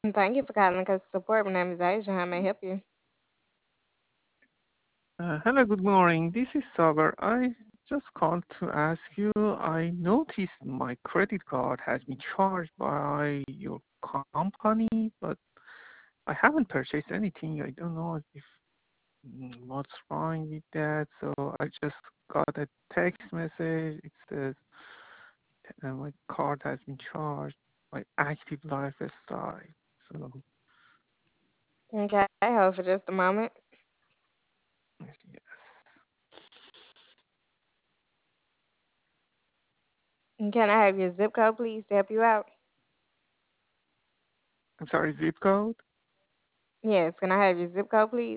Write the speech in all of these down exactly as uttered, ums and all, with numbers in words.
Thank you for calling customer support. My name is Asia. How may I help you? Uh, hello, good morning. This is Sagar. I just called to ask you. I noticed my credit card has been charged by your company, but I haven't purchased anything. I don't know if mm, what's wrong with that. So I just got a text message. It says uh, my card has been charged by Active Lifestyle. So Okay, hold for just a moment. yeah. And can I have your zip code, please, to help you out? I'm sorry, zip code. Yes, can I have your zip code, please?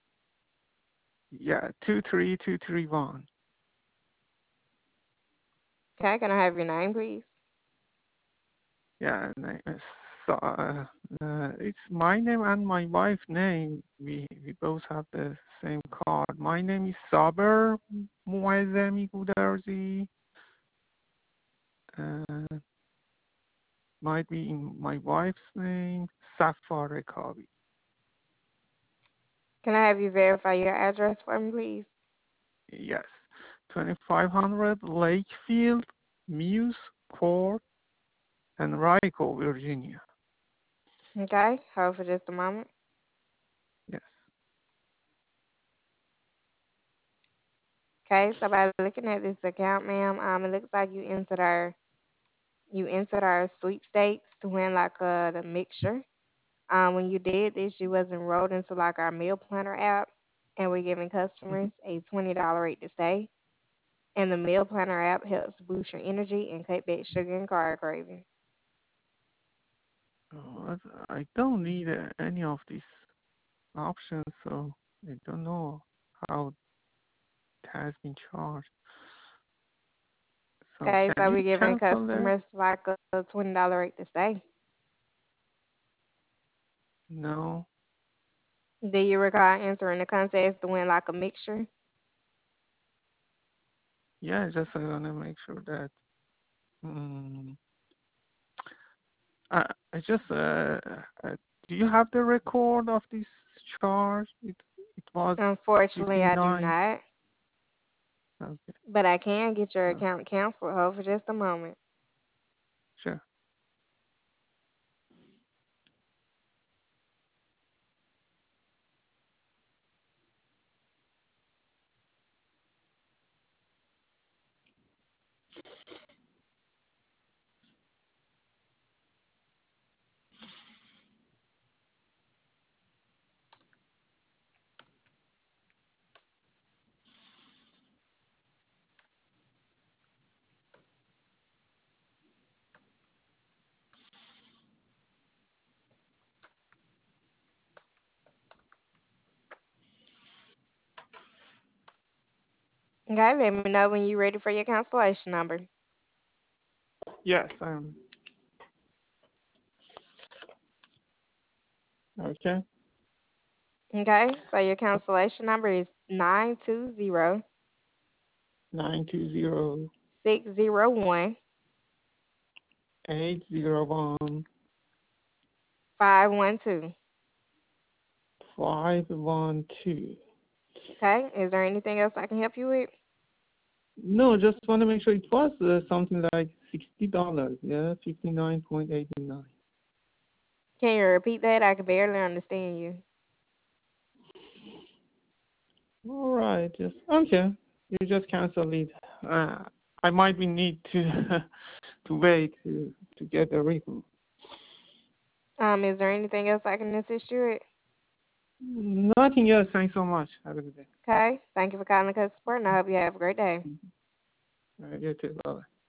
Yeah, two three two three one. Okay, can I have your name, please? Yeah, na- uh, so, uh, uh, it's my name and my wife's name. We we both have the same card. My name is Saber Muazzemi Gudarzi. Uh, might be in my wife's name, Safar Rekabi. Can I have you verify your address for me, please? Yes, twenty-five hundred Lakefield, Muse Court, Enrico, Virginia. Okay, hold for just a moment. Yes. Okay, so by looking at this account, ma'am, um, it looks like you entered our you entered our sweepstakes to win like uh the mixture. Um, when you did this, you was enrolled into like our meal planner app, and we're giving Mhm. customers a twenty dollar rate to stay. And the meal planner app helps boost your energy and cut back sugar and carb craving. Uh, I don't need uh, any of these options, so I don't know how it has been charged. So Okay, can so you we're giving cancel that? customers like a twenty dollar rate to stay. No. Do you recall entering the contest to win like a mixture? Yeah, just I wanna make sure that. Mm, I I just uh, uh, do you have the record of this charge? It it was Unfortunately, fifty I do nine. not, Okay, but I can get your so account canceled. Hold for just a moment. sure. Okay, let me know when you're ready for your cancellation number. Yes, I'm okay. Okay, so your cancellation number is nine two zero Nine two zero six zero one eight zero one five one two. five one two. Okay, is there anything else I can help you with? No, just want to make sure it was uh, something like sixty dollars. Yeah, fifty nine point eighty nine. Can you repeat that? I can barely understand you. All right, just okay. You just cancel it. Uh, I might be need to to wait to to get a refund. Um, is there anything else I can assist you with? Nothing else. Thanks so much. Have a good day. Okay, thank you for calling the customer support, and I hope you have a great day. Mhm. All right, you too. Bye.